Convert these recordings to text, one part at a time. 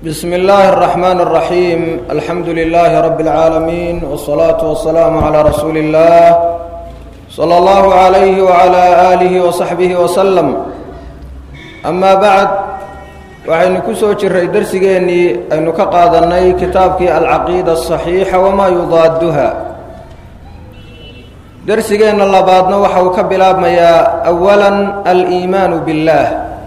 بسم الله الرحمن الرحيم الحمد لله رب العالمين والصلاة والسلام على رسول الله صلى الله عليه وعلى آله وصحبه وسلم أما بعد وعين كسو جرى درسيني أن كقادني كتابك العقيدة الصحيحة وما يضادها درسينا الله بعدنا وحو كبلاب ميا أولا الإيمان بالله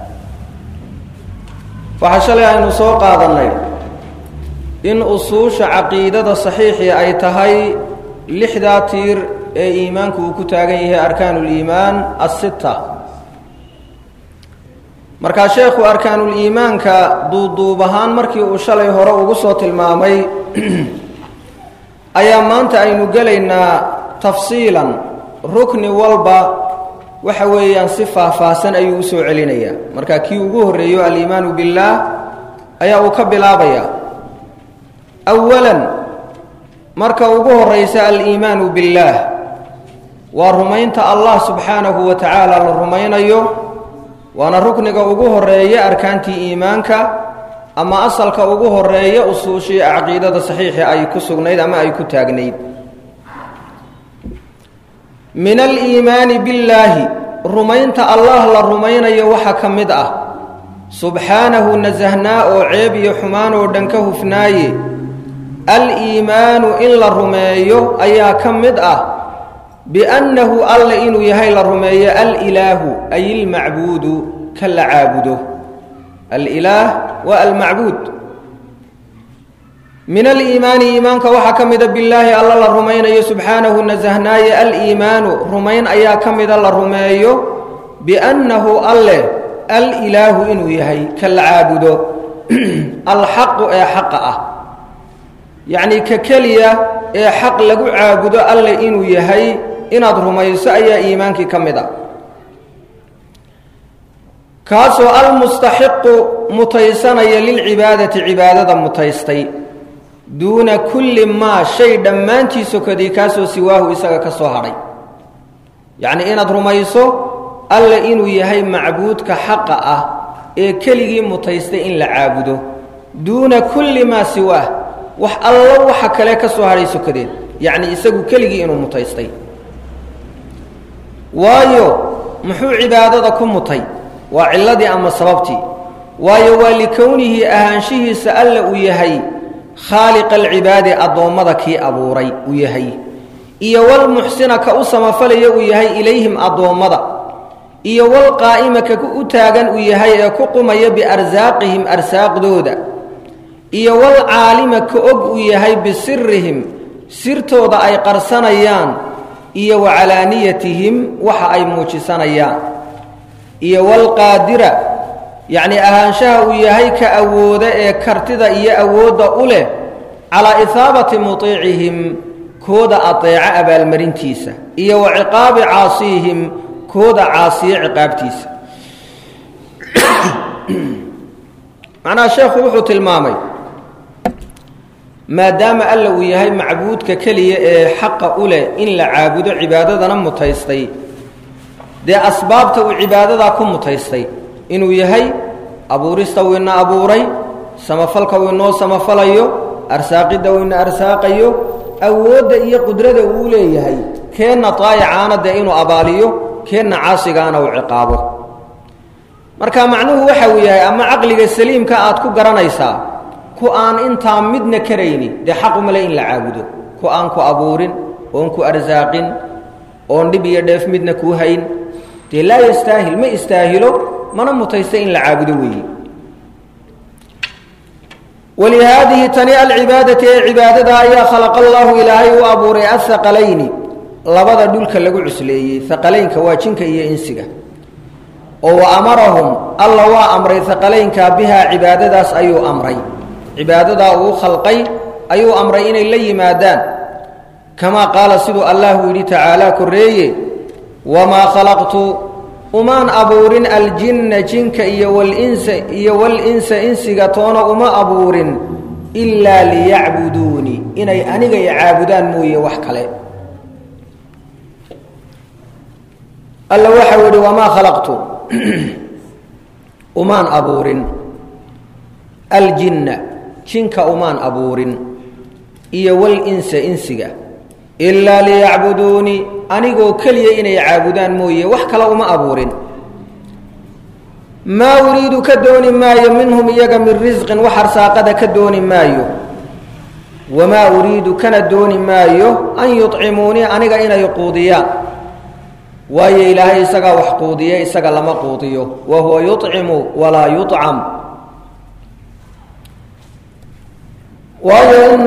فحشل أن سوق هذا الليل إن أصوش عقيدة صحيحة أي تهي لحداتير إيمانك وكتاغيه أركان الإيمان الستة مركا شيخ أركان الإيمان كدودو بهان مركي أشالي هراء قصوة المامي أيامان تأينو قلينا تفصيلا ركن والبا وحويان صفة فاسن أي وسو علينيا marka kii ugu horeeyo al-iimaan billah ayaa uu ka bilaabaya awalan marka ugu horeysa al-iimaan billah wa rumaynta Allah subhanahu wa ta'ala la rumaynayo waana rukniga ugu horeeya arkaantii iimaanka ama asalka ugu horeeya usuushi aqeedada saxiixa ay ku sugnayd ama ay ku taagnayd من الإيمان بالله رمينت الله لرمينا يوحى كمدأ سبحانه نزهنا وعيب يحمان ودنكه فناي الإيمان إلا الرمي أيا كمدأ بأنه الله إنه يهي الرمي الإله أي المعبود كالعابده الإله والمعبود من الإيمان إيمانك وحكمد بالله الله الرمين سبحانه نزهناي الإيمان رمين أيا كمد الرمي بأنه الله الإله إنه يهي كالعابد الحق أي حقه يعني ككلية أي حق لقو عابد الله إنه يهي إن الرمي سأي إيمانك كمد كاسو المستحق متيسن للعبادة عبادة متيستي دون كل ما شيء دمانتي سكدي كاسو سواه إساق كسو هري يعني إن أدرميسو ألا إنو يهي معبود كحقه كلغي متيستي إن لعابده دون كل ما سواه وح الله وحك لك كسو هري سكدي يعني إساق كلغي إنو متيستي وايو محو عبادتكم متي وعلدي أما سببتي وايو ولكونه أهانشه سأل يهي خالق العباد أضومدك أبوري ويهي إيا والمحسن كأسما فلي ويهي إليهم أضومد إيا والقائم كأتاغا ويهي كقم بأرزاقهم أرساق دودا إيا والعالم كأب ويهي بسرهم سرتو دا أي قرسانيان إيا وعلانيتهم وحا أي موشسانيان إيا والقادرة يعني أهانشاه ويهي كأودا كرتدا إيا أودا أوله على إثابة مطيعهم كودا أطيع أبا المرنتيسة إيا وعقاب عاصيهم كودا عاصي عقابتيسة معنا الشيخ وحوت المامي ما دام ألا ويهي معبود ككلي حق أوله إن لعابد عبادة متيستي دي أسبابته عبادة كم متيستي إنه يهي أبوريستا وإنا أبوري سمفلك وإنه سمفليو أرساقيدا وإنا أرساقيو أود إيا قدرة أولي يهي كينا طايعانا دا إنه أباليو كينا عاصقانا وعقابه مركا معنوه وحوية أما عقلك السليم كآتكو قرانيسا كو آن إنتا مدن كريني دي حق ملايين لعابدو كو آن كو أبورين وانكو أرزاقين وان دي بيردف مدن كوهين دي لا يستاهل ما يستاهلو من متيسين لعابدوه ولهذه تنيء العبادة عبادة يا خلق الله إلهي وأبوري الثقلين لبدا دولك لغو عسلي ثقلين كواجنك إيا إنسك وأمرهم الله وأمري ثقلين بها عبادة أيو أمري عبادة أو خلقي أيو أمرين إلي مادان كما قال سيد الله تعالى كريه وما خلقت ومان أبورين الجن جنك إيا والإنس إنسيغتون وما أبورين إلا ليعبدوني إني أنيغ يعابدان موية وحكالي الله وحاول وما خلقت ومان أبورين aljinna jinka umaan abuurin iyo walinsa insiga ilaa liyacbuduunii anigoo keliya inay caabudaan mooye wax kale uma abuurin maa uriidu ka dooni maayo minhum iyaga min risqin wax arsaaqada ka dooni maayo wamaa uriidu kana dooni maayo an yuطcimuunii aniga inay quudiyaan waayo ilaahay isagaa wax quudiye isaga lama quudiyo wa huwa yuطcimu walaa yuطcam waayo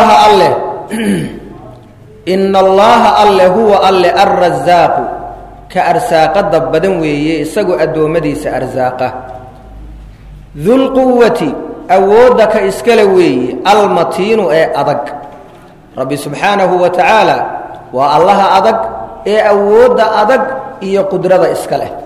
ina allaha alle huwa alle alrasaaqu ka arsaaqada badan weeye isagoo addoommadiisa arsaaqa dulquwati awoodda ka iskale weeye almatiinu ee adag rabbi subxaanahu wa tacaala waa allaha adag ee awoodda adag iyo qudrada iska leh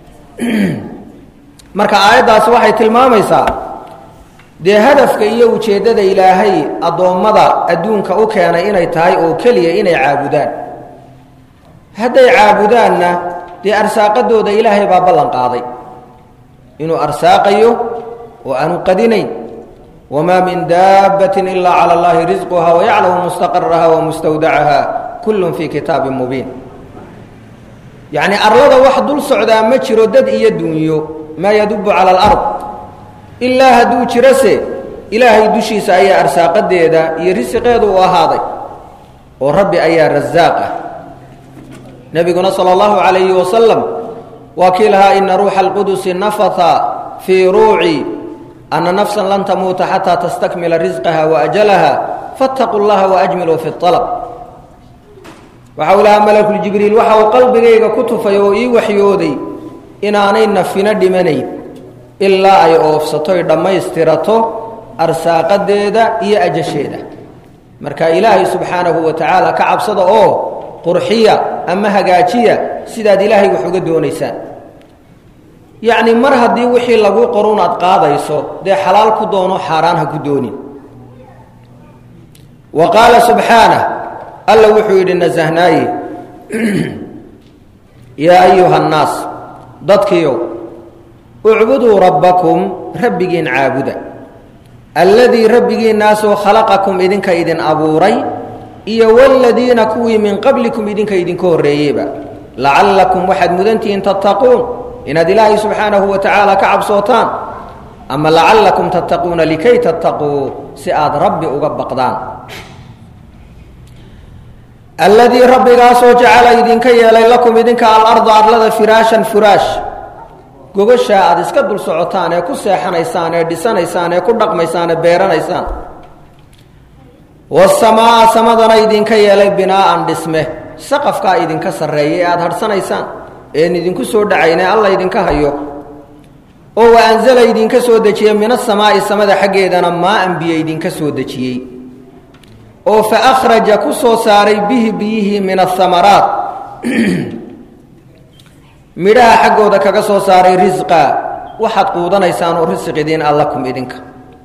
marka aayaddaasi waxay tilmaamaysaa dee hadafka iyo ujeeddada ilaahay addoommada adduunka u keenay inay tahay oo keliya inay caabudaan hadday caabudaanna dee arsaaqadooda ilaahay baa ballan qaaday inuu arsaaqayo oo aanu qadinayn wamaa min daabbatin ilaa cala allaahi risquhaa wayaclamu mustaqaraha wa mustawdacaha kullun fii kitaabin mubiin yacnii arlada wax dul socdaa ma jiro dad iyo dunyo maa yadubu cala alard ilaa hadduu jirose ilaahay dushiisa ayaa arsaaqadeeda iyo risiqeedu u ahaaday oo rabbi ayaa rasaaq ah nebiguna sala allahu calayhi wasalam waa kii lahaa ina ruuxa alqudusi nafata fii ruuci ana nafsan lan tamuuta xataa tastakmila risqaha waajalaha faataquu llaha waajmiluu fi alab waxa uu lahaa malakuljibriil waxa uu qalbigayga ku tufay oo ii waxyooday inaanay nafina dhimanayn ilaa ay oofsatoy dhammaystirato arsaaqadeeda iyo ajasheeda marka ilaahay subxaanahu wa tacaala ka cabsada oo qurxiya ama hagaajiya sidaad ilaahay wax uga doonaysaan yacni mar haddii wixii lagu qoruun aad qaadayso dee xalaal ku doono xaaraan ha ku doonin wa qaala subxaanah alla wuxuu yidhi nasahnaaye yaa ayuha annaas dadkiiow ucbuduu rabbakum rabbigiin caabuda alladii rabbigiinnaasoo khalaqakum idinka idin abuuray iyo waladiina kuwii min qablikum idinka idinka horreeyeyba lacallakum waxaad mudantihiin tattaquun inaad ilaahay subxaanahu wa tacaala ka cabsootaan ama lacallakum tattaquuna likay tattaquu si aad rabbi uga baqdaan alladii rabbigaasoo jacala idinka yeelay lakum idinka alarda arlada firaashan furaash gogashaa aad iska dul socotaan ee ku seexanaysaan ee dhisanaysaan ee ku dhaqmaysaan ee beeranaysaan wasamaa samadana idinka yeelay binaa'an dhisme saqafkaa idinka sarreeya ee aada hadhsanaysaan een idinku soo dhacayne alla idinka hayo oo wa anzala idinka soo dejiyey min asamaa'i samada xaggeedana maa'an biyo idinka soo dejiyey oo fa akhraja ku soo saaray bihi biyihii min ahamaraat midhaha xaggooda kaga soo saaray risqa waxaad quudanaysaan oo risiq idiin allakum idinka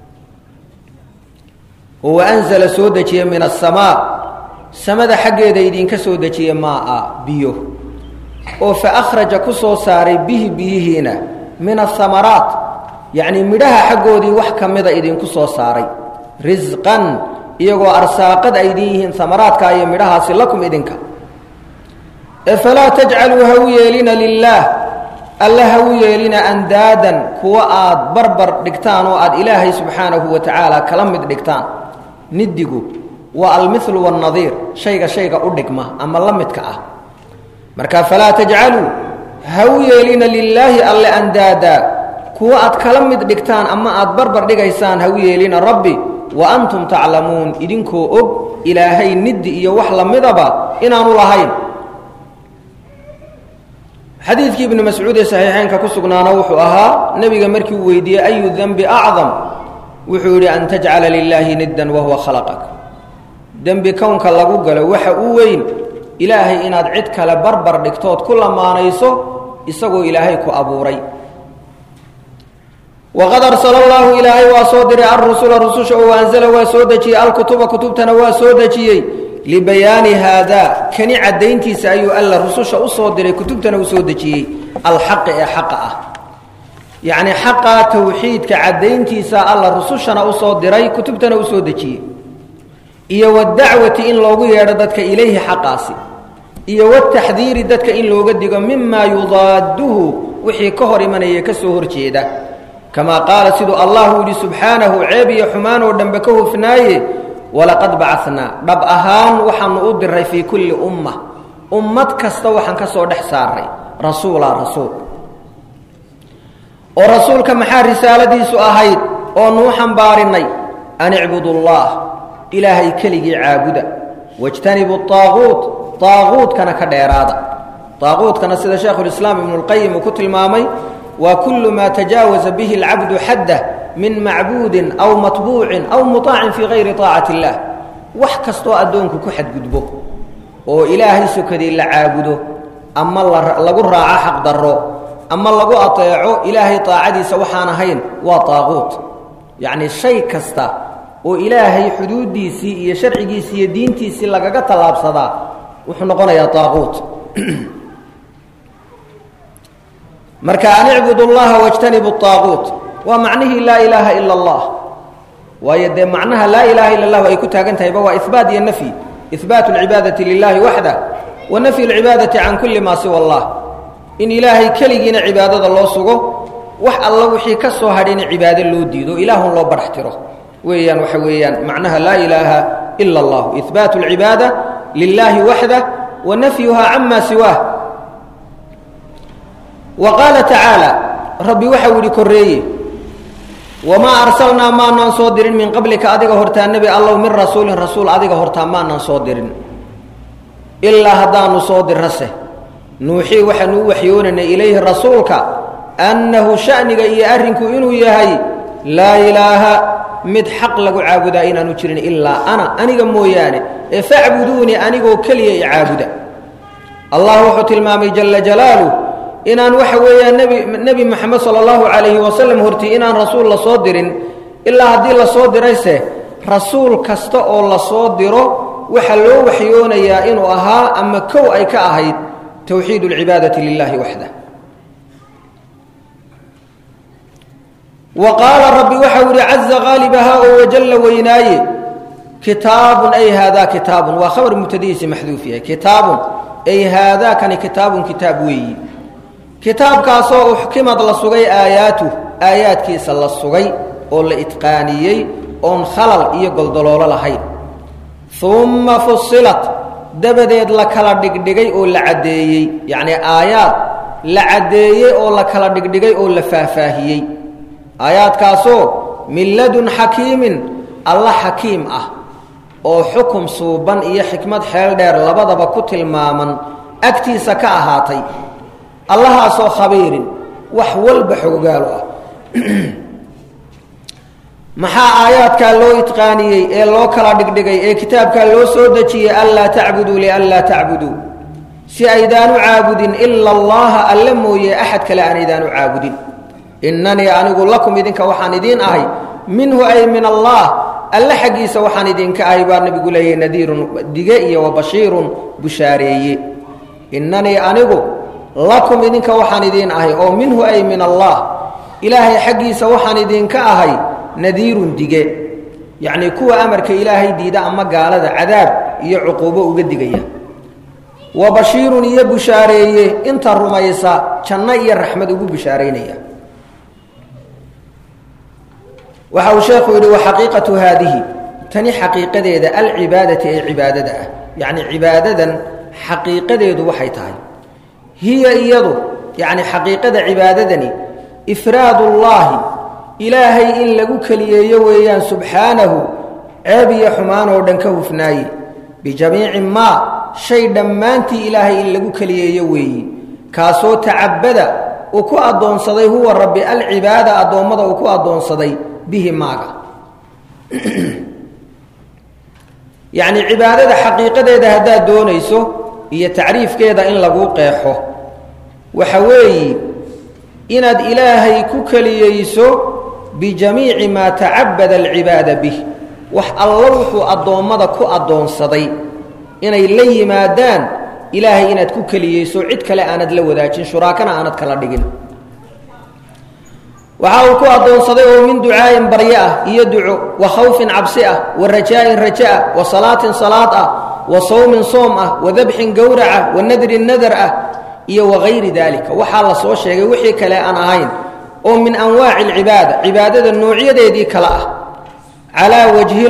oo wa anzala soo dejiye min asamaa samada xaggeeda idinka soo dejiye maa'a biyo oo fa akhraja ku soo saaray bihi biyihiina min ahamaraat yacnii midhaha xaggoodii wax ka mida idinku soo saaray risqan iyagoo arsaaqad ay idin yihiin amaraadka iyo midhahaasi lakum idinka falaa tajcaluu ha u yeelina lilaah alla ha u yeelina andaadan kuwa aad barbar dhigtaan oo aad ilaahay subxaanahu wa tacaala kala mid dhigtaan nidigu waa almithlu waannadiir shayga u dhigma ama la midka ah marka falaa tajcaluu ha u yeelina lilaahi alle andaada kuwa aad kala mid dhigtaan ama aad barbar dhigaysaan ha u yeelina rabbi wa antum taclamuun idinkoo og ilaahay nidi iyo wax la midaba inaanu lahayn xadiidkii ibnu mascuud ee saxiixeynka ku sugnaana wuxuu ahaa nebiga markii uu weydiiyey ayu dembi acdam wuxuu yidhi an tajcala lilaahi niddan wahuwa khalaqak dembi kownka lagu galo waxa u weyn ilaahay inaad cid kale barbar dhigtood ku lamaanayso isagoo ilaahay ku abuuray waqad arsala allaahu ilaahay waa soo diray alrusula rususha oo anzala waa soo dejiyey alkutuba kutubtana waa soo dejiyey libayaani haadaa kani caddayntiisa ayuu alla rususha u soo diray kutubtana u soo dejiyey alxaqi ee xaqa ah يعني حقا توحيد كعدينتيسا الله رسولنا أصو دراي كتبتنا أصو دجي إيا والدعوة إن لوغو يرددك إليه حقاسي إيا والتحذير ددك إن لوغو ديغو مما يضاده وحي كهر من يكسوهر جيدا كما قال سيدو الله سبحانه عيبي حمان ودنبكه فنايه ولقد بعثنا رب أهان وحن أدر في كل أمة كستا وحن كسو دحساري رسول ورسول كما رسالة دي سؤهيد ونوحا بارني أن اعبدوا الله إلهي كلي عابدا واجتنبوا طاغوت كان كديرادا طاغوت كان سيد شيخ الإسلام ابن القيم وكتل مامي وكل ما تجاوز به العبد حده من معبود أو مطبوع أو مطاع في غير طاعة الله وحكستو أدونك كحد قدبه وإلهي سكدي لعابده أما الله لقو راعى حق ضره أما لقو أطيعه إلهي طاعدي سوحانا هين وطاغوت يعني الشيء كستا وإلهي حدودي سي شرعي سي دينتي سي لقا طلاب صدا وحنا قلنا يا طاغوت مركا أن اعبدوا الله واجتنبوا الطاغوت ومعنه لا إله إلا الله ويد معناها لا إله إلا الله ويكتها قنتها يبقى إثبات النفي إثبات العبادة لله وحده ونفي العبادة عن كل ما سوى الله إن إلهي كلينا عبادة الله سوى وح الله وحي كسو هدين عبادة اللو ديدو إله الله برحتره ويان وحويان معناها لا إله إلا الله إثبات العبادة لله وحده ونفيها عما سواه وقال تعالى ربي وحولي كريه وما أرسلنا ما ننصدر من قبلك أدق هرتا النبي الله من رسول أدق هرتا ما ننصدر إلا هدا نصدر رسه نوحي وحيوننا إليه رسولك أنه شأنك يأرنك إنه يهي لا إله مد حق لك عابدا إنا نجرن إلا أنا موياني فاعبدوني أنيقو كلي عابدا الله وحط المامي جل جلاله إنان وحويا النبي محمد صلى الله عليه وسلم هرتي إنان رسول الله صادر إلا هدي الله صادر إيسه رسول كستاء الله صادره وحلو وحيون يا إنو أها أما كو أي كأهيد توحيد العبادة لله وحده وقال ربي وحول عز غالبها وجل ويناي كتاب أي هذا كتاب وخبر متديس محذوفيه كتاب أي هذا كان كتاب وي كتاب كاسو حكمت لسوغي آيات كيس لسوغي أو لإتقانيي أون خلل إيقل دلول لهي ثم فصلت دبديد لكلا دقدقي أو لعديي يعني آيات لعديي أو لكلا دقدقي أو لفافاهيي آيات كاسو من لدن حكيم الله حكيم أو حكم صوبان إيا حكمت حيال دير لبضب كتل مامن أكتي سكاهاتي الله سو خبير وحول بحقاله محا آيات كان لو إتقانيي إيه لو كلا دقدقي إيه كتاب كان لو سودتي ألا تعبدوا لألا تعبدوا سيدان عابد إلا الله ألموا أحد كلا أنيدان عابد إنني أقول لكم إذنك وحاندين أهي منه أي من الله ألا حقيس وحاندين كأيبان بيقول لي نذير دقائي وبشير بشاري إنني أقول لكم إذنك وحاندين أهي أو منه أي من الله إلهي حقيس وحاندين كأهي نذير دقاء يعني كوى أمرك إلهي ديدا أما قال هذا عذاب يعقوبه وقد دقاء وبشير يبشاري انت الرميسة كان الرحمة بشارينيه وحاو شيخ يقول وحقيقة هذه تني حقيقة ذا العبادة عبادة يعني عبادة حقيقة ذا وحيتها هي إيضو يعني حقيقة عبادتني إفراد الله إلهي إن لقوك ليويان سبحانه أبي حمان ودنكه فناي بجميع ما شيء دمانتي إلهي إن لقوك ليوي كاسو تعبد وكو أدون صدي هو الرب العبادة أدون مضى وكو أدون صدي به ماغا يعني عبادة حقيقة إذا هذا دونيسو هي تعريف كذا إن لقو قيحه وحوي إند إلهي كوكلييسو بجميع ما تعبد العبادة به وح الله أدون مضى كو أدون صدي إن إلي ما دان إلهي إند كوكلييسو عدك لا أند لو ذاكين شراكنا أند كلا دقين waxa uu ku adoonsaday oo min ducaayin barya iyo duco wa khawfin cabsi wa rajaain rajaa wa salaatin salaad wa sawmin soom wa dhabhin gawraca wa nadrin nadar iyo wagayri dalika waxa la soo sheegay wixii kale aan ahayn oo min anwaaci alcibaada cibaadada noocyadeedii kala ala wajhi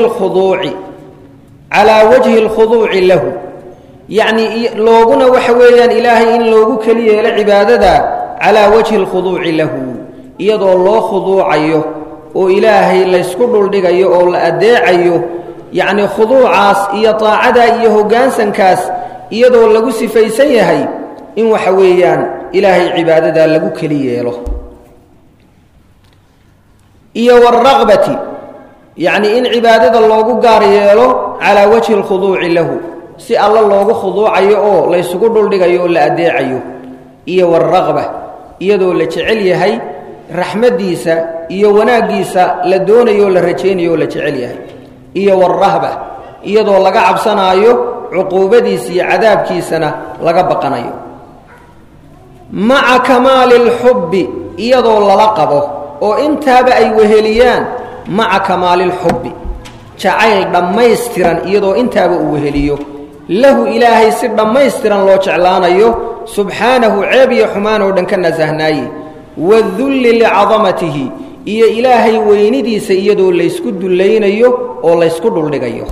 alkhuduuci lahu yani looguna waxa weeyaan ilaahay in loogu kaliyeelo cibaadada ala wajhi alkhuduuci lahu iyadoo loo khuduucayo oo ilaahay la isku dhuldhigayo oo la adeecayo yani khuduucaas iyo taacada iyo hoggaansankaas iyadoo lagu sifaysan yahay in waxa weeyaan ilaahay cibaadada lagu kali yeelo iyo waraqbati yani in cibaadada loogu gaar yeelo calaa wajhi alkhuduuci lahu si alla loogu khuduucayo oo la isugu dhuldhigayo oo la adeecayo iyo waraqba iyadoo la jecel yahay raxmadiisa iyo wanaagiisa la doonayo la rajeynayo la jecel yahay iyo warahba iyadoo laga cabsanayo cuquubadiisa iyo cadaabkiisana laga baqanayo maca kamaali lxubbi iyadoo lala qabo oo intaaba ay weheliyaan maca kamaali lxubbi jacayl dhammaystiran iyadoo intaaba uu weheliyo lahu ilaahay si dhammaystiran loo jeclaanayo subxaanahu ceeb iyo xumaan oo dhan ka nasahnaaye wadulli licadamatihi iyo ilaahay weynidiisa iyadoo laysku dullaynayo oo laysku dhuldhigayo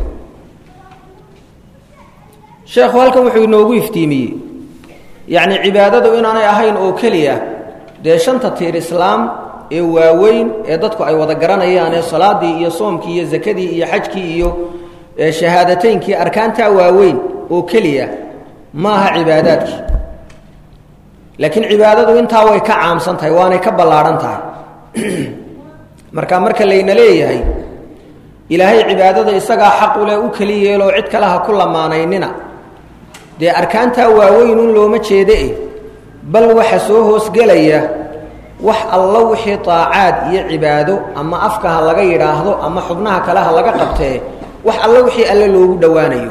sheekhu halkan wuxuu inoogu iftiimiyey yacni cibaadadu inaanay ahayn oo keliya dee shanta tiir islaam ee waaweyn ee dadku ay wada garanayaan ee salaadii iyo soomkii iyo zakadii iyo xajkii iyo shahaadateynkii arkaantaa waaweyn oo keliya ma aha cibaadaadkii laakiin cibaadadu intaa way ka caamsan tahay waanay ka ballaadhan tahay marka layna leeyahay ilaahay cibaadada isagaa xaq u leh u keli yeeloo cid kale ha ku lamaanaynina dee arkaantaa waaweyn un looma jeede bal waxa soo hoosgelaya wax alla wixii taacaad iyo cibaado ama afka ha laga yidhaahdo ama xubnaha kale ha laga qabtee wax alla wixii alle loogu dhowaanayo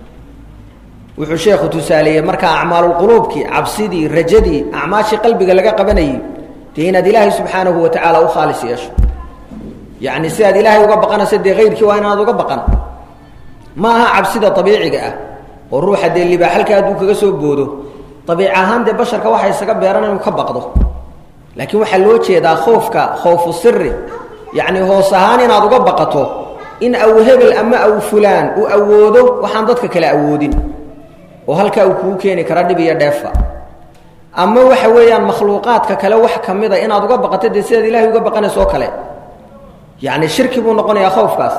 wuxuu sheekhu tusaaleeyey markaa acmaalulquluubkii cabsidii rajadii acmaashii qalbiga laga qabanayay dee inaad ilaahay subxaanahu wa tacaala u khaalis yeesho yacni sidaad ilaahay uga baqanayso dee hayrkii waa inaad uga baqan ma aha cabsida abiiciga oo ruuxa dee libaax halka hadduu kaga soo boodo abiic ahaan dee basharka waxa isaga beeran inuu ka baqdo laakiin waxaa loo jeedaa khoofka khoofu siri yacni hoos ahaan inaad uga baqato in aw hebel ama aw fulaan uu awoodo waxaan dadka kale awoodin oo halkaa uu kugu keeni kara dhib iyo dheefa ama waxa weeyaan makhluuqaadka kale wax ka mida inaad uga baqato dee sidaad ilaahay uga baqanayso kale yacni shirki buu noqonayaa khoofkaas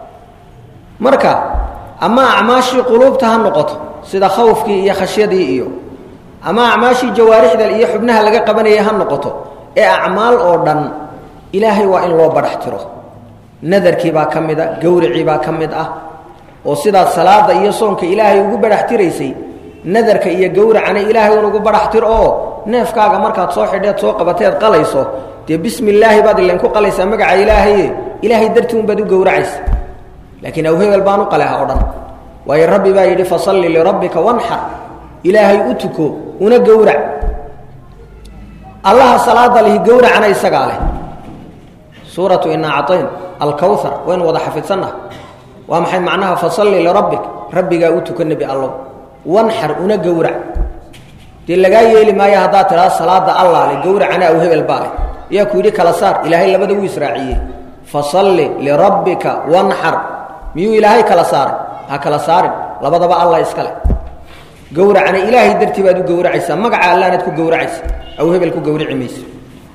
marka ama acmaashii quluubta ha noqoto sida khawfkii iyo khashyadii iyo ama acmaashii jawaarixda iyo xubnaha laga qabanayay ha noqoto ee acmaal oo dhan ilaahay waa in loo badhax tiro nadarkii baa ka mid gawricii baa ka mid oo sidaad salaada iyo soonka ilaahay ugu badhax tiraysay nadarka iyo gawracana ilaahay ugu badhax tir oo neefkaaga markaad soo xidheed soo qabateed qalayso dee bismi illaahi baad ilan ku qalaysaa magaca ilaahay dartii un baad u gowracaysa laakiin aw hebel baan u qaleha o dhan waayo rabbi baa yidhi fasalli lirabbika wanxar ilaahay u tuko una gowrac allaha salaada lihi gowracana isagaa leh suuratu inaa acطayn alkawhar waynu wada xafidsannaha waa maxay macnaha fasalli lirabbik rabbigaa u tuko nebi allow wanxar una gowrac dee lagaa yeeli maayo haddaad tidhahdo salaada allah leh gowracana aw hebel baa leh yaa ku yidhi kala saar ilaahay labada wuu israaciyey fasalli lirabbika wanxar miyuu ilaahay kala saaray ha kala saarin labadaba allah iska leh gowracana ilaahay dartii baad u gowracaysaa magaca allaanaad ku gowracaysa aw hebel ku gowrici mayso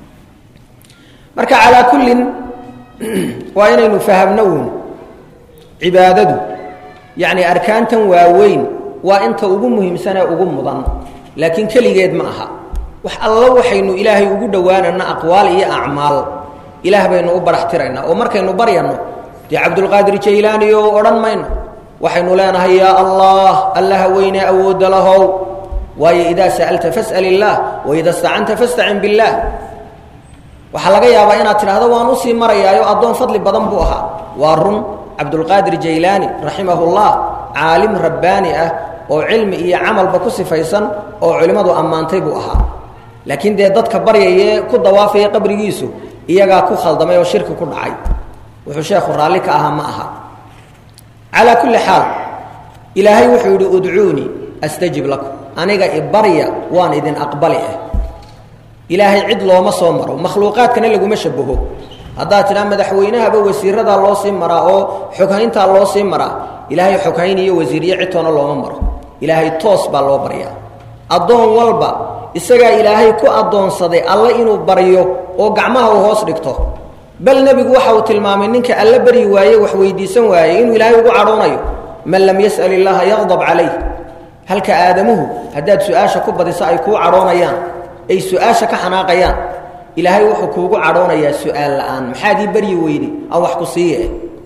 marka calaa kullin waa inaynu fahamno uun cibaadadu yacni arkaantan waaweyn waa inta ugu muhiimsanee ugu mudan laakiin keligeed ma aha wax alla waxaynu ilaahay ugu dhowaanana aqwaal iyo acmaal ilaah baynu u barax tiraynaa oo markaynu baryanno dee cabdulqaadir jaylaani oo odhan mayno waxaynu leenahay yaa allah allaha weynee awoodda lahow waayo idaa sa'alta fas'al illaah waida stacanta fastacin billaah waxaa laga yaabaa inaad tidhaahdo waan usii marayaayo addoon fadli badan buu ahaa waa run cabdulqaadir jaylaani raximahullah caalim rabbaani oo cilmi iyo camalba ku sifaysan oo culimmadu ammaantay buu ahaa laakiin dee dadka baryayee ku dawaafaya qabrigiisu iyagaa ku khaldamay oo shirki ku dhacay wuxuu sheekhu raalli ka ahaa ma aha calaa kulli xaal ilaahay wuxuu yidhi udcuunii astajib lakum aniga ibarya waan idin aqbali ilaahay cid looma soo maro makhluuqaadkana laguma shabaho haddaad tidhaa madaxweynahaba wasiiradaa loo sii maraa oo xoghayntaa loo sii maraa ilaahay xoghayn iyo wasiiriyo cidtoona looma maro ilaahay toos baa loo baryaa addoon walba isagaa ilaahay ku addoonsaday alle inuu baryo oo gacmaha uu hoos dhigto bal nebigu waxa uu tilmaamay ninka alle baryi waaye wax weydiisan waaye inuu ilaahay ugu cadhoonayo man lam yas'al illaaha yaqdab calayh halka aadamuhu haddaad su-aasha ku badiso ay kuu cadhoonayaan ay su-aasha ka xanaaqayaan ilaahay wuxuu kuugu cadhoonayaa su-aal la'aan maxaad ii baryi weydi aan wax ku siiye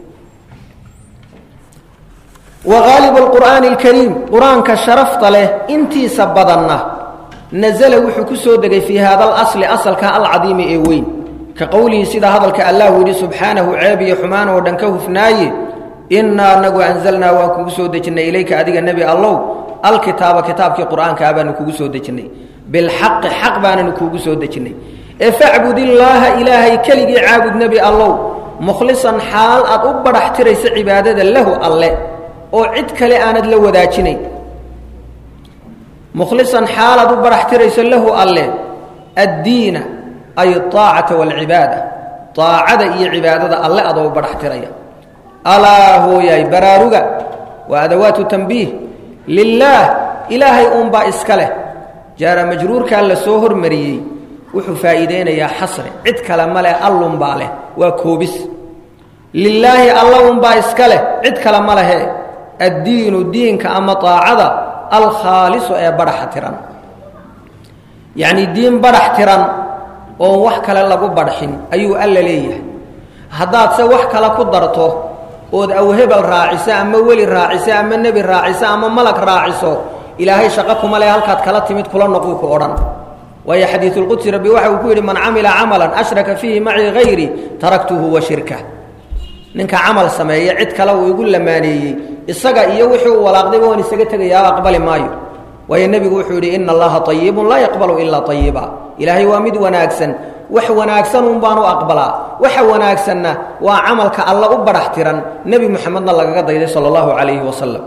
وغالب القرآن الكريم قرآن كشرفت له انتي سبضنا نزل وحكسو دقي في هذا الأصل أصل كالعظيم إيوين كقوله سيدا هذا الله ولي سبحانه عابي حمان ودنكه فناي إنا نقو أنزلنا وكسو دجنا إليك أدق النبي الله الكتاب كتابك قرآن كابا نكسو دجنا بالحق حق بانا نكسو دجنا فاعبد الله إلهي كلي عابد نبي الله مخلصا حال أطبر احتريس عبادة له الله oo cid kale aanad la wadaajinay mukhlisan xaalad u baraxtirayso lahu alle ad-diina ay taa'ata wal ibada taa'ada iyo ibadada alle adoo baraxtiraya ala hooyay baraaruga wa adawaatu tanbiih lillah ilaahay ba iskale jaara majruurka la soo hormariyay wuxuu faa'iideynayaa xasri cid kale male allum baale waa koobis lillahi allahum ba iskale cid kale male الدين دينك أما طاعة الخالص برح تران يعني الدين برح تران أو وحك للغو برحين أيو ألا ليه هداد سوحك لكدرته أو هبل راعسة أما ولي راعسة أما النبي راعسة أما ملك راعسة إلهي شقكم عليها الكات كلاتمت كلان نقوك أوران وهي حديث القدس ربي وحي وكير من عمل عملا أشرك فيه معي غيري تركته وشركه ninka amal sameeyo cid kale uu igu lamaaniyay isaga iyo wuxuu walaaqday oo isaga tagayaa aqbali maayo way nabigu wuxuu yiri inna allaha tayyibun la yaqbalu illa tayyiba ilaahi waa mid wanaagsan wax wanaagsan un baanu aqbalaa wax wanaagsanna waa amalka alla u baraxtiran nabi muhammadna lagaga dayday sallallahu alayhi wasallam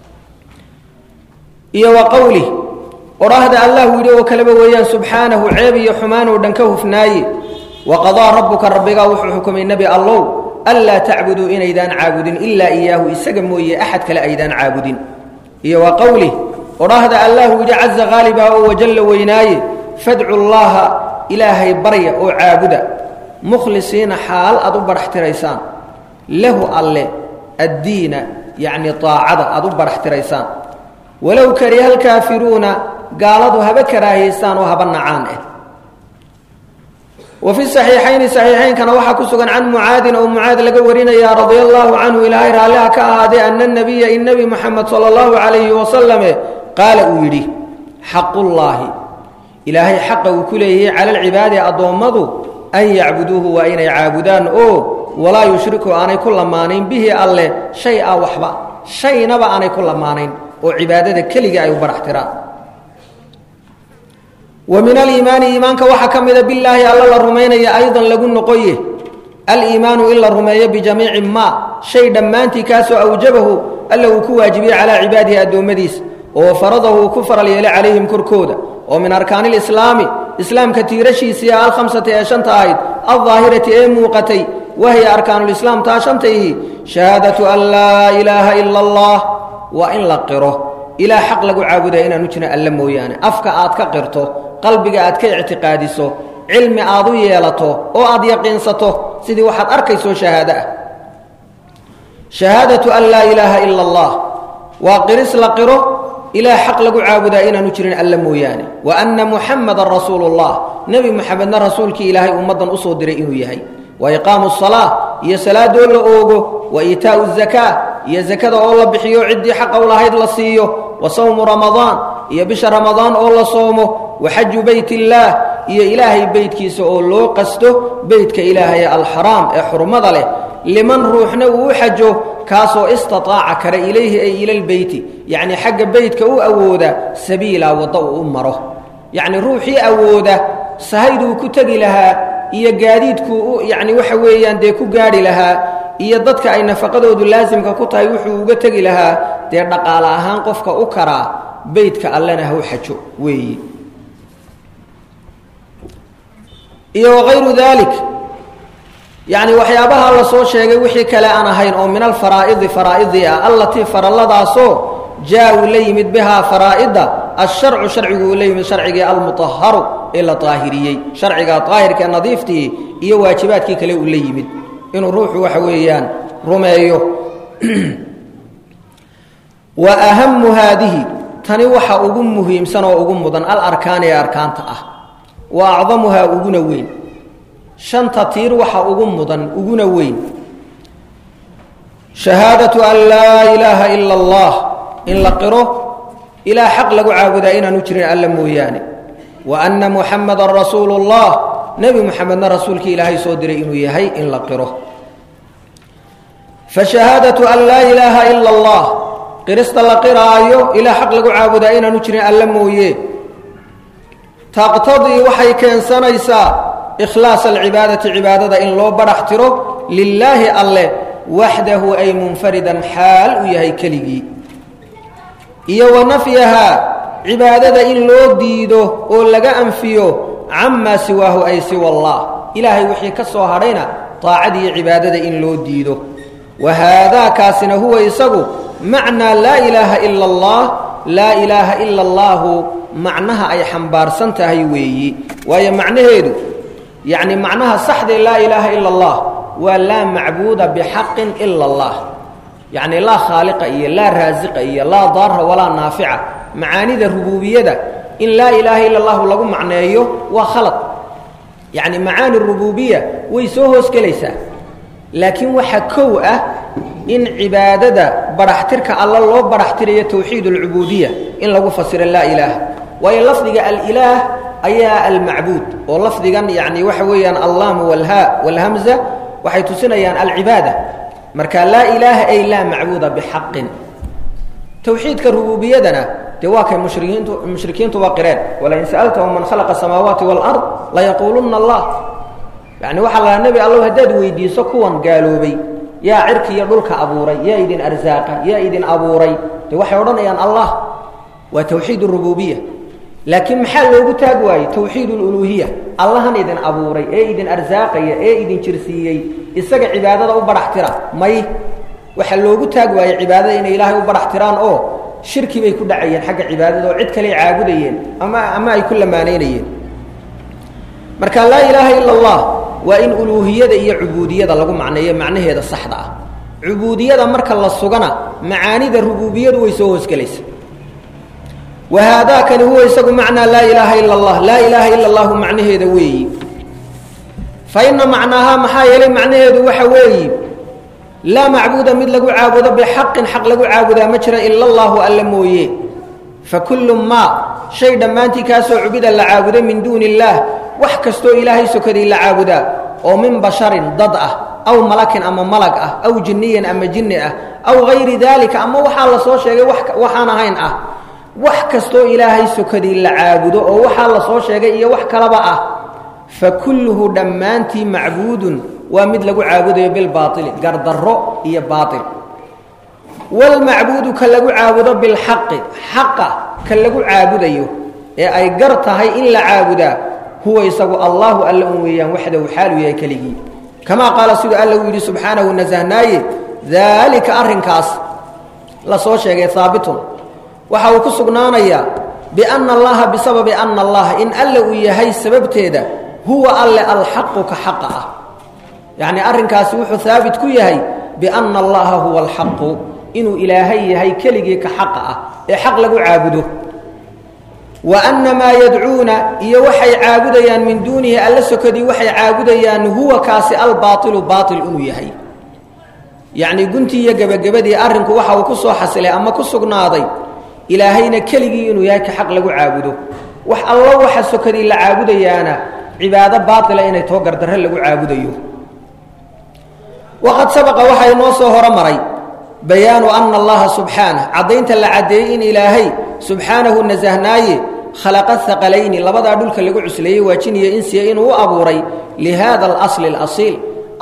iyo wa qawli orahda allah yiri oo kale weeyaan subhanahu ceebiyo xumaan oo dhanka hufnaayi wa qadaa rabbuka rabbiga wuxuu xukumay nabi allah ألا تعبدوا إن أيدان عابدين إلا إياه إسقموا أحد كلا أيدان عابدين إيه وقوله ورهد الله عز غالبا وجل ويناي فادعوا الله إلهي بريا أو عابدا مخلصين حال أدبر احتريسان له الله الدين يعني طاعة أدبر احتريسان ولو كره الكافرون قالوا هبا كراهيسان وهبا نعانه وفي الصحيحين كان وحا كسغن عن معاذ او معاذ لغورينا يا رضي الله عنه الى غير الله كهذا ان النبي محمد صلى الله عليه وسلم قال ويري حق الله الهي حقه كله على العباد اضمضوا ان يعبدوه وان يعبدان او ولا يشركوا ان كل مانين به الله شيئا وحبا شيئا ان كل مانين وعباده كليه اي برحترا ومن الإيمان إيمانك وحكمد بالله الله الرمين أيضا لقل نقيه الإيمان إلا الرمي بجميع ما شيء دمانتي كاسو أوجبه ألا وكو واجبي على عباده الدومديس وفرضه كفر ليلي عليهم كركودا ومن أركان الإسلام إسلام كثير شيء الخمسة أشنت آيد الظاهرة موقتي وهي أركان الإسلام تاشنته شهادة أن لا إله إلا الله وإن لقره إلى حق لقو عابده إنا نجنا ألمويانا أفكا آتك قرته قلبك آتك اعتقادسه علم آضو يالته أو آض يقينسته سيدي واحد أركيسو شهادة أن لا إله إلا الله وقرس لقره إلى حق لقو عابده إنا نجنا ألمويانا وأن محمد رسول الله نبي محمد رسولك إلهي أمدا أصود رئيه يهي وإقام الصلاة هي صلاة دول أوغو وإيتاء الزكاة هي زكاة الله بحيو عدي حق الله هيد لصيه وصوم رمضان هي بش رمضان الله صومه وحج بيت الله هي إلهي بيت كيسو الله قصده بيتك إلهي الحرام احرم له لمن روحنا وحجه كاسو استطاع كر إليه أي إلى البيت يعني حق بيتك أودا سبيلا وضوء أمره يعني روحي أودا سهيدو كتق لها iyo gaadiidku yani waxa weeyaan dee ku gaadhi lahaa iyo dadka ay nafaqadoodu laasimka ku tahay wuxuu uga tegi lahaa dee dhaqaale ahaan qofka u karaa beydka allena ha u xajo weeyi iyo wagayru dalik yani waxyaabaha la soo sheegay wixii kale aan ahayn oo min alfaraa'idi faraa'idii ah allatii faralladaasoo jaa uu la yimid bihaa faraa'ida asharcu sharcigu uu la yimid sharcigii almutaharu ee la daahiriyey sharciga daahirka nadiiftii iyo waajibaadkii kale uu la yimid inuu ruuxu waxa weeyaan rumeeyo wa ahamu haadihi tani waxa ugu muhiimsan oo ugu mudan alarkaan ee arkaanta ah wa acdamuhaa uguna weyn shanta tiir waxa ugu mudan uguna weyn shahaadatu an laa ilaaha ila allah in la qiro ilaa xaq lagu caabudaa inaanu jirin alla mooyaane wa anna muxamadan rasuulu llah nebi muxamedna rasuulkii ilaahay soo diray inuu yahay in la qiro fa shahaadatu an laa ilaaha ila allah qirista la qiraayo ilaa xaq lagu caabudaa inaanu jirin alla mooye taqtadii waxay keensanaysaa ikhlaas alcibaadati cibaadada in loo badhax tiro lilaahi alle waxdahu ay munfaridan xaal u yahay keligii iyo wa nafyahaa cibaadada in loo diido oo laga anfiyo camaa siwaahu ay siwa allah ilaahay wixii ka soo hadhayna taacadiiyo cibaadada in loo diido wa haadaa kaasina huwa isagu macnaa laa ilaaha ila allah laa ilaaha ila allaahu macnaha ay xambaarsan tahay weeyi waayo macnaheedu yacni macnaha saxdee laa ilaaha ila allah waa laa macbuuda bixaqin ila allah yacni laa khaaliqa iyo laa raasiqa iyo laa daara walaa naafica macaanida rubuubiyada in laa ilaaha ila allahu lagu macneeyo waa khalad yacni macaani rubuubiya way soo hoosgelaysaa laakiin waxa kow ah in cibaadada badhaxtirka alla loo badhaxtirayo towxiid alcubuudiya in lagu fasiro laa ilaaha waayo lafdiga alilaah ayaa almacbuud oo lafdigan yani waxa weeyaan allaam walhaa walhamza waxay tusinayaan alcibaada marka laa ilaaha ay laa macbuuda bixaqin towxiidka rububiyadana dee waa kay mushrikiintuba qireen walain sa'altahum man khalaqa asamaawaati waalard layaquulunna allah yani waxaa lahaa nebi allow haddaad weydiiso kuwan gaaloobay yaa cirki iyo dhulka abuuray yaa idin arsaaqa yaa idin abuuray dee waxay odhanayaan allah waa towxiid rububiya laakiin maxaa loogu taag waayey towxiid aluluuhiya allahan idin abuuray ee idin arsaaqaya ee idin jirsiiyey isaga cibaadada u badhax tira may waxaa loogu taag waayey cibaadada inay ilaahay u badhax tiraan oo shirki bay ku dhacayeen xagga cibaadada oo cid kale caabudayeen ama ay ku lamaanaynayeen marka laa ilaaha ila allah waa in uluuhiyada iyo cubuudiyada lagu macneeyo macnaheeda saxda ah cubuudiyada marka la sugana macaanida rububiyadu way soo hoosgelaysa وهذاكن هو يسق معنى لا إله إلا الله لا إله إلا الله معنى هذا وي فإن معناها محايل معنى هذا وحوي لا معبود مثل عابد بحق حق لقو عابد مجرى إلا الله ألمويه فكل ما شيء دمانتي كاسو عبد العابد من دون الله وحكستو إلهي سكري العابد أو من بشر ضدأه أو ملك أما ملك أو جنيا أما جنئة أو غير ذلك أما وحال صوشي وحانا هين wax kastoo ilaahay sokadii la caabudo oo waxa la soo sheegay iyo wax kalaba ah fa kulluhu dhammaantii macbuudun waa mid lagu caabudayo bil baatil gardarro iyo baatil wal macbuudu ka lagu caabudo bil haqqi haqa ka lagu caabudayo ee ay gar tahay in la caabudaa huwa isagu allahu alla weeyaan waxdahu xaalu yahay kaligi kama qaala sida alla yiri subhanahu nazahnaye dhalika arrinkaas la soo sheegay saabitun waxa uu ku sugnaanayaa bianna allaha bisababi anna allaha in alla uu yahay sababteeda huwa alla alxaqu ka xaqa ah yani arrinkaasi wuxuu haabit ku yahay bianna allaha huwa alxaqu inuu ilaahay yahay keligii ka xaqa ah ee xaq lagu caabudo wa anna maa yadcuuna iyo waxay caabudayaan min duunihi alla sokadii waxay caabudayaan huwa kaasi albaatilu baatil inuu yahay yani guntii iyo gabagabadii arrinku waxa uu ku soo xasilay ama ku sugnaaday ilaahayna keligii inuu yahay ka xaq lagu caabudo wax alla waxa sokadii la caabudayaana cibaado baatila inay too gardarre lagu caabudayo waqad sabaqa waxa inoo soo hormaray bayaanu anna allaha subhanahu cadaynta la cadeeyay in ilaahay subhanahu nazahnaaye خلق الثقلين لبدا دولك لغو عسليه واجينيه انسيه انو ابوري لهذا الاصل الاصيل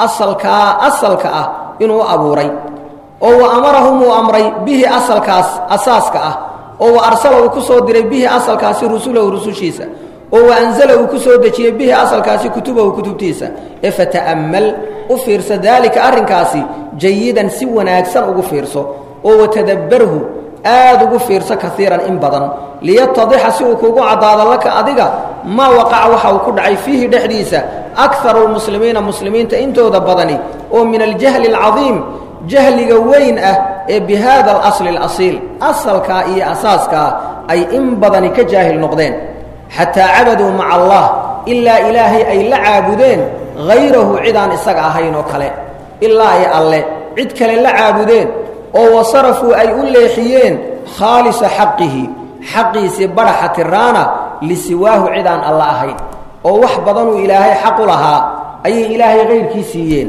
اصلك انو ابوري او امرهم امري به اصلكاس اساسك او ارسله كسو ديري به اصلكاس رسوله رسوشيسا او انزله كسو دجيه به اصلكاس كتبه كتبتيسا افتامل وفيرس ذلك ارنكاسي جيدا سي وناغسن او فيرسو او تدبره aad ugu fiirsa kaثيرا in badan liyatadhiha si uu kugu cadaado laka adiga ma waqa waxa uu ku dhacay fihi dhaxdiisa aktharu muslimiina muslimiinta intooda badani oo min al-jahl al-azim jahliga weyn ee bihada al-asl al-asil asalka iyo asaaska ay in badani ka jaahil noqdeen hatta abadu ma'a Allah illa ilahi ay la aabudeen ghayruhu cidan isaga ahayn oo kale illa ay alle cid kale la aabudeen oo wasarafu ay u leexiyeen khalis haqqihi xaqiisi baraxati raana lisiwaahu cidan Allah ahayn oo wax badan uu ilaahay xaq u lahaa ay ilaahay geyrkiisiyeen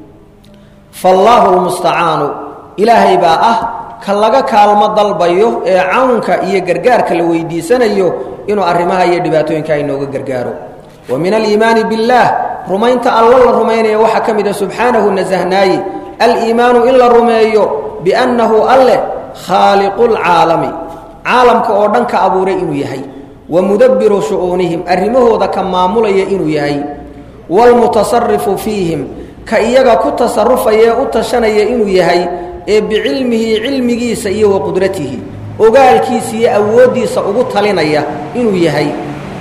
fallahu almusta'an ilaahay baa kalaga kaalmo dalbayo ee caanka iyo gargaarka la weydiisanayo inuu arrimaha iyo dhibaatooyinka ay nooga gargaaro wa min al-iimaan billah rumaynta Allah la rumaynayo waxa kamida subhanahu nazahnaayi al-iimaan illa rumayo بأنه الله خالق العالم عالم كأردن كأبوري إنو يهي ومدبر شؤونهم أرمه ذا كمامولي إنو يهي والمتصرف فيهم كإيجا كتصرف يأتشن إنو يهي بعلمه علمه سيء وقدرته وقال كيسي أودي سأقط لنا إنو يهي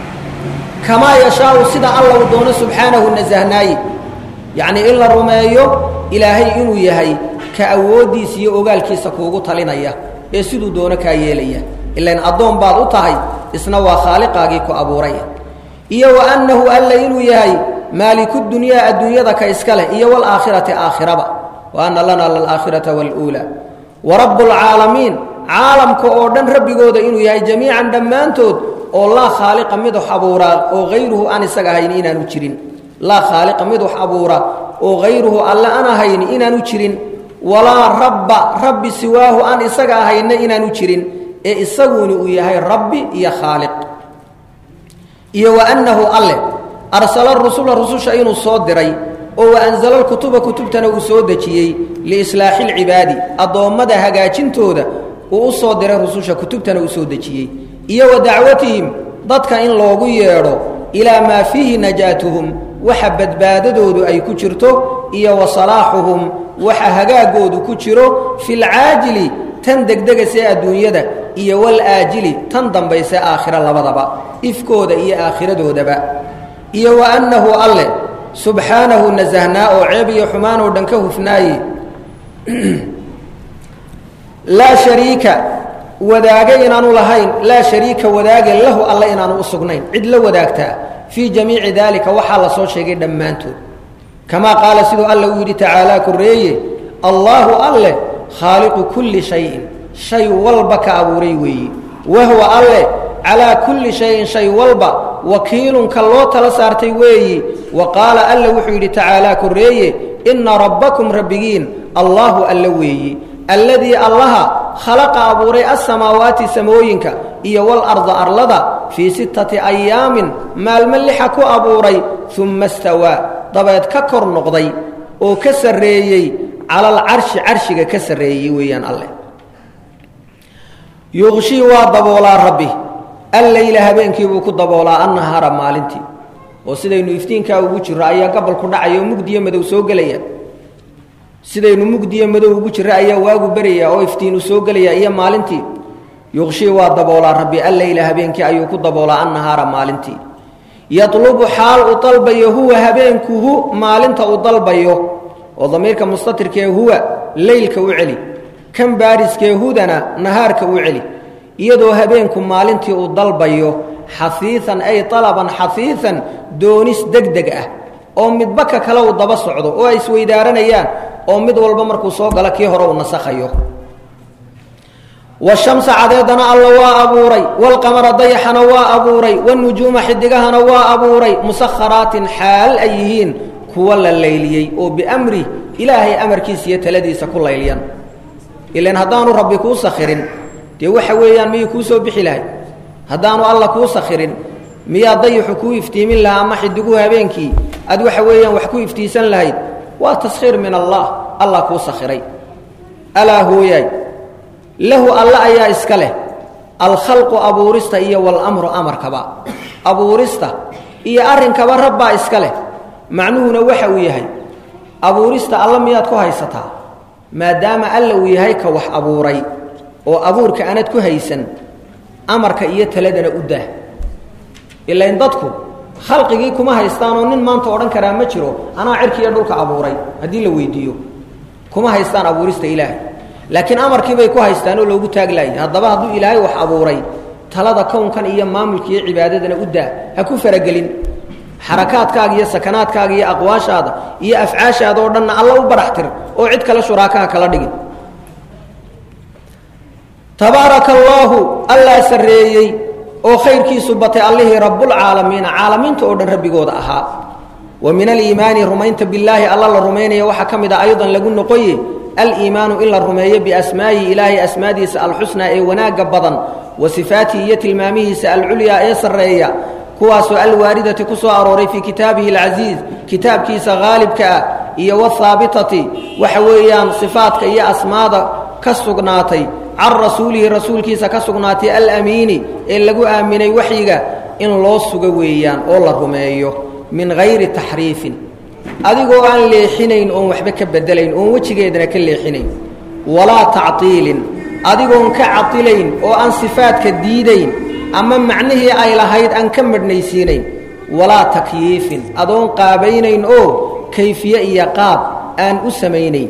كما يشاء سيدا الله دون سبحانه النزهناي يعني إلا رمايو إلهي إنو يهي كأوديس يوغال كيسا كوغو تالينايا يسيدو دونا كايليا إلا إن أدوم بعض أطاهي إسنوا خالقاكي كو أبوريا إيا وأنه ألا إنو يهي مالك الدنيا ذا كإسكاله إيا والآخرة آخرة وأن لنا للآخرة والأولى ورب العالمين عالم كأردن ربي قودا إنو يهي جميعا دمانتود والله خالق مدو حبورا وغيره أن سقهين إنا نجرين لا خالق مدو حبورا وغيره ألا أنا هين إنا نجرين ولا رب سواه أن إساقا هين إنا نجرين إساقوني ويهي ربي يا خالق إيا وأنه الله أرسل الرسول شأين الصادري وأنزل الكتب كتبتنا وسودتي لإصلاح العباد أضومد هقاجين تودا وأصادر الرسول كتبتنا وسودتي إيا ودعوتهم ضدك إن لوغو ييرو إلى ما فيه نجاتهم وحبت باددود أي كجرته إيا وصلاحهم وحهقاقود كجرو في العاجل تندقدق سيء الدنيا دا إيا والآجل تنضم بيساء آخر اللبضبا إفكود إيا آخر دودبا إيا وأنه الله سبحانه نزهناء عيبي حمان ودنكه فناي لا شريك وداقي إنانو لهين لا شريك وداقي له الله إنانو أصغنين عدل وداقتا في جميع ذلك وحال صوت شيء دمانته كما قال سيدو الله ويدي تعالى كريه الله الله خالق كل شيء والبك أبوريوي وهو الله على كل شيء والبا وكيل كاللوت لسارتيوي وقال الله وحيدي تعالى كريه إن ربكم ربيين الله اللوي الذي الله خلق أبوري السماوات سموينك إيا والأرض أرلدا في 6 أيام ما الملحك أبوري ثم استوى ضبط ككر نقضي وكسريي على العرش عرشك كسريي ويان الله يغشي وضبولا ربي الليل هبينك وكضبولا النهار مالنتي وسيدينو يفتينك وجر أيا قبل كدعيو مقدية مدو سوغليا سيدينو مقدية مدو وجر أيا واغو بريا أو يفتينو سوغليا أيا مالنتي يغشي وضبولا ربي الليل هبينك أيو كضبولا النهار مالنتي يطلب حال طلبيه هو هبينكه مالنت طلبيه وضميرك مستترك هو ليلك وعلي كم بارسك يهودنا نهارك وعلي يدو هبينكم مالنتي طلبيه حثيثا أي طلبا حثيثا دونس دقدقه أو مدبك كلو ضب صعده أو يسوي دارنيان أو مد والبمركو سوق لك يهرو نسخيه والشمس عديدنا الله وأبوري والقمر ضيحنا وأبوري والنجوم حدقها وأبوري مسخرات حال أيهين كوال الليلي وبأمري إلهي أمر كيسية الذي سكول ليليا إلا أن هدانوا ربكو سخرين دي وحويان ميكوسو بحلاي haddaanu alla kuu sakhirin miyaa dayixu kuu iftiimin lahaa ama xidiguhu habeenkii aad waxa weeyaan wax ku iftiisan lahayd waa taskhiir min allah kuu sakhiray alaa hooyaay lahu alla ayaa iska leh alkhalqu abuurista iyo walamru amarkaba abuurista iyo arrinkaba rabbaa iska leh macnuhuna waxa uu yahay abuurista alla miyaad ku haysataa maadaama alla uu yahay ka wax abuuray oo abuurka aanad ku haysan amarka iyo taladana u dah ilaa in dadku khalqigii kuma haystaan oo nin maanta odhan karaa ma jiro anaa cirki iyo dhulka abuuray haddii la weydiiyo kuma haystaan abuurista ilaahay laakiin amarkii bay ku haystaan oo loogu taaglaayay haddaba hadduu ilaahay wax abuuray talada kownkan iyo maamulka iyo cibaadadana u daa ha ku faragelin xarakaadkaaga iyo sakanaadkaaga iyo aqwaashaada iyo afcaashaada oo dhanna alla u baraxtir oo cid kale shuraakaha kala dhigin tabaaraka allaahu allaa sarreeyey oo khayrkiisu batay allihii rabbulcaalamiina caalamiinta oo dhan rabbigooda ahaa wa min aliimaani rumaynta billaahi alla la rumaynaya waxaa ka mid a aydan lagu noqoye aliimaanu in la rumeeyo biasmaa'ihi ilaahay asmaadiisa alxusnaa ee wanaagga badan wa sifaatihi iyo tilmaamihiisa alculyaa ee sarreeya kuwaasoo alwaaridati ku soo arooray fii kitaabihi alcasiiz kitaabkiisa haalibka ah iyo wahaabitati waxa weeyaan sifaadka iyo asmaada ka sugnaatay can rasuulihi rasuulkiisa ka sugnaatay alamiini ee lagu aaminay waxyiga in loo sugo weeyaan oo la rumeeyo min hayri taxriifin adigoo aan leexinayn oon waxba ka bedelayn oon wejigeedana ka leexinayn walaa tactiilin adigoon ka catilayn oo aan sifaadka diidayn ama macnihii ay lahayd aan ka madhnaysiinayn walaa takyiifin adoon qaabaynayn oo kayfiye iyo qaab aan u samaynayn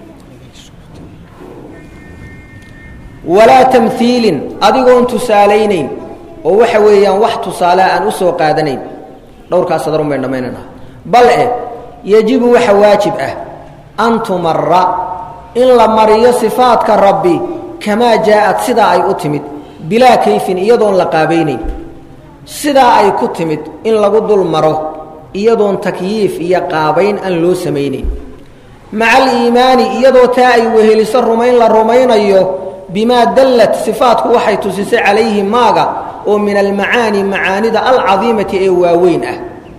walaa tamhiilin adigoon tusaalaynayn oo waxa weeyaan wax tusaalea aan u soo qaadanayn dhowrkaas adarun bayn dhammaynana bal yajibu waxa waajib ah an tumara in la mariyo sifaadka rabbi kamaa jaa'ad sidaa ay u timid bilaa kayfin iyadoon la qaabaynayn sidaa ay ku timid in lagu dul maro iyadoon takyiif iyo qaabayn aan loo samaynayn maca aliimaani iyadoo taa ay weheliso rumayn la rumaynayo bimaa dallat sifaadku waxay tusisay calayhi maaga oo min almacaani macaanida alcadiimati ee waaweyn ah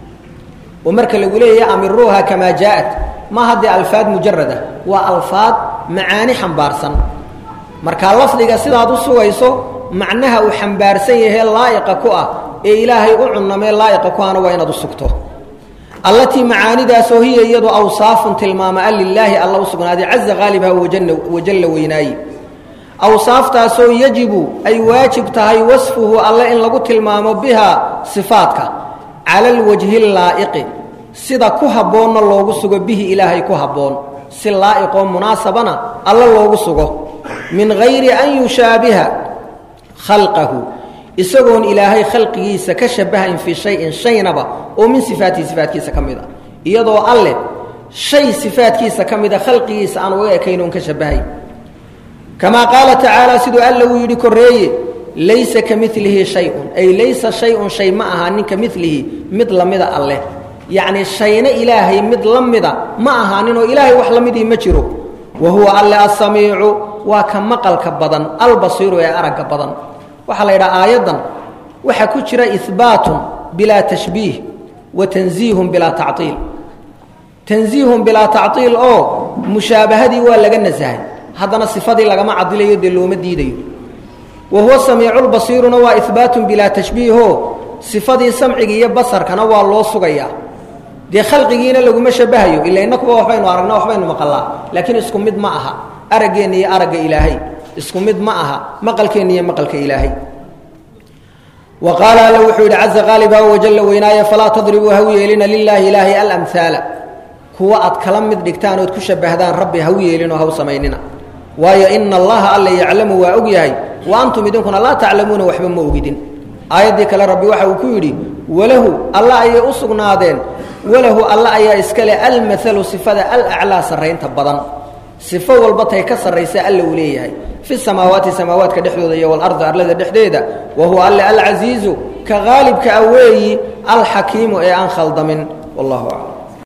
oo marka lagu leeyahay amiruuha kamaa jaa'at ma haddee alfaad mujarada waa alfaad macaani xambaarsan markaa lafdiga sidaad u sugayso macnaha uu xambaarsan yahay laa'iqa ku ah ee ilaahay u cunnamee laa'iqa ku ahna waa inaad u sugto allatii macaanidaasoo hiya iyadu awsaafun tilmaama a lilaahi alla u sugnaaday caza haalibha wajalla weynaaye awsaaftaasoo yajibu ay waajib tahay wasfuhu alle in lagu tilmaamo bihaa sifaadka cala alwajhi laa'iqi sida ku habboonna loogu sugo bihi ilaahay ku habboon si laa'iqoo munaasabana alla loogu sugo min hayri an yushaabiha khalqahu isagoon ilaahay khalqigiisa ka shabahayn fii shayin shaynaba oo min sifaatihi sifaadkiisa ka mid a iyadoo alleh shay sifaadkiisa ka mida khalqigiisa aan uga ekayn oon ka shabahay kamaa qaala tacaala siduu alla uu yidhi korreeye laysa ka milihi shayun ay laysa shay-un shay ma ahaanin ka milihi mid lamida alleh yacnii shayna ilaahay mid la mida ma ahaaninoo ilaahay wax la midii ma jiro wa huwa alle assamiicu waa ka maqalka badan albasiiru ee aragga badan waxaa la yidhaha aayaddan waxaa ku jira ihbaatun bilaa tashbiih wa tansiihun bilaa tactiil tansiihun bilaa tactiil oo mushaabahadii waa laga nasahay haddana sifadii lagama cadilayo dee looma diidayo wa huwa samiiculbasiiruna waa ihbaatun bilaa tashbiiho sifadii samciga iyo basarkana waa loo sugayaa dee khalqigiina laguma shabahayo ila innakuba waxbaynu aragna waxbaynu maqallaa laakiin isku mid ma aha araggeenna iyo aragga ilaahay isku mid ma aha maqalkeenna iyo maqalka ilaahay wa qaala alla wuxuu yidhi caza haalibha wajalla weynaaye falaa tadribuu ha u yeelina lilaahi ilaahi alamhaala kuwa aad kala mid dhigtaan ood ku shabahdaan rabbi ha u yeelinoo ha u samaynina waayo ina allaha alla yaclamu waa og yahay wa antum idinkuna laa taclamuuna waxba ma ogidin aayaddii kale rabbi waxa uu ku yidhi walahu alla ayay u sugnaadeen walahu alla ayaa iska leh almaalu sifada alaclaa sarraynta badan sifo walba tay ka sarraysa alla uu leeyahay fi samaawaati samaawaadka dhexdooda iyo walardi arlada dhexdeeda wa huwa alle alcasiizu ka haalibka aweeyi alxakiimu ee aan khaldamin wallahu aclam